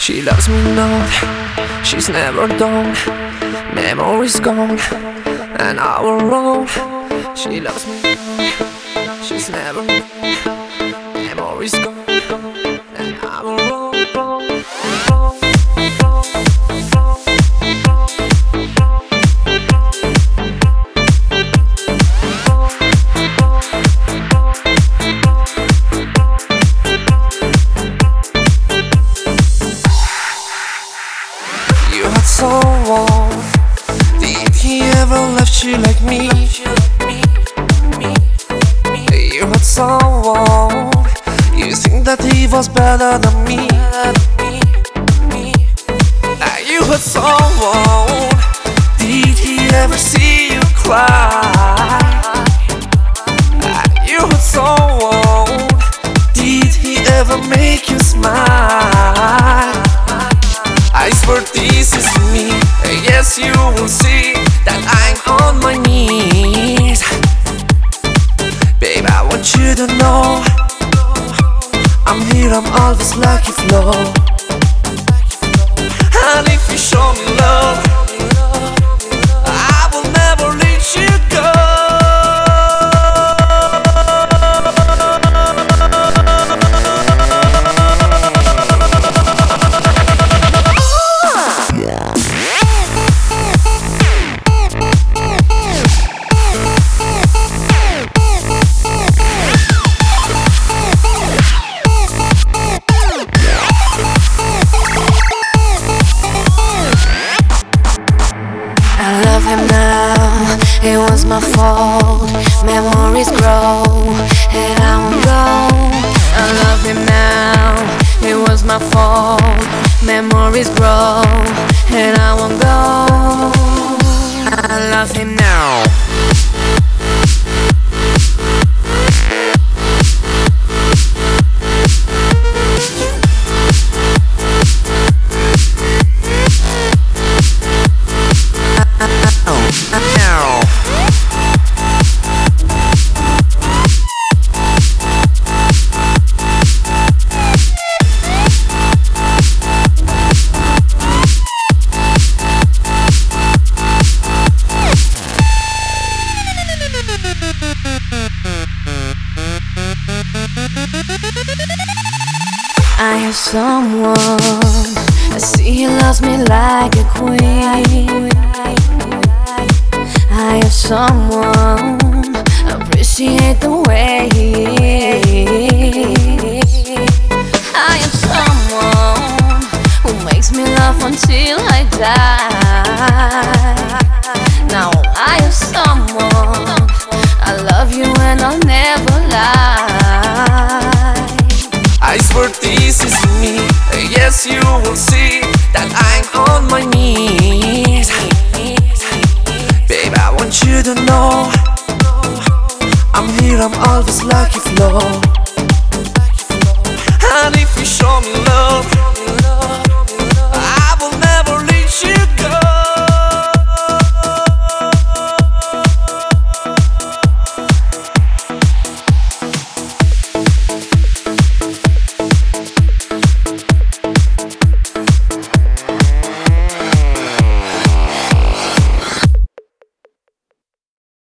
She loves me not, she's never done. Memories gone, and our wrong. She loves me not, she's never done. Memories gone, and our wrong. You had someone, did he ever left you like me? You had someone, you think that he was better than me? You had someone, did he ever see you cry? You had someone, did he ever make you smile? I swear this is me. Yes, you will see that I'm on my knees. Babe, I want you to know I'm here, I'm always lucky flow. And if you show me love, I will never let you go. Now, it was my fault. Memories grow, and I won't go. I love him now. It was my fault. Memories grow, and I won't go. I love him now. I have someone, I see he loves me like a queen. I have someone, appreciate the way he is. I have someone who makes me laugh until I die. Now I have someone, I love you and I'll never lie. I swear this is me. Yes, you will see that I'm on my knees. Babe, I want you to know I'm here, I'm always lucky flow.